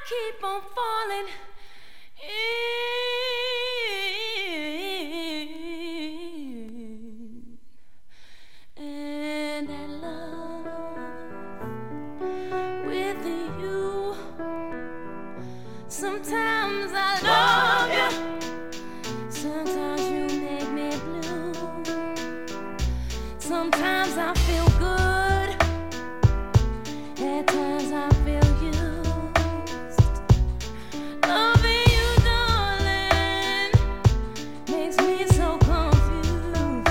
keep on falling in, and that love with you. Sometimes I love you, sometimes you make me blue. Sometimes I feel good, at times I feel used. Loving you, darling, makes me so confused.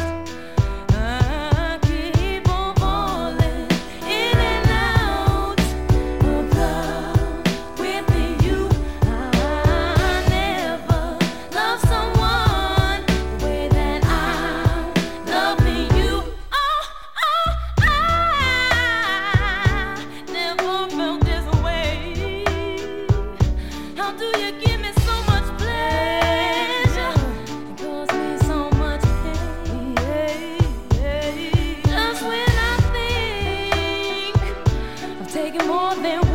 I keep on falling in and out of love with you. I never loved someone the way that I'm loving you. Oh, I never felt this way. How do you give me so much pleasure and cause me so much pain? Just when I think I'm taking more than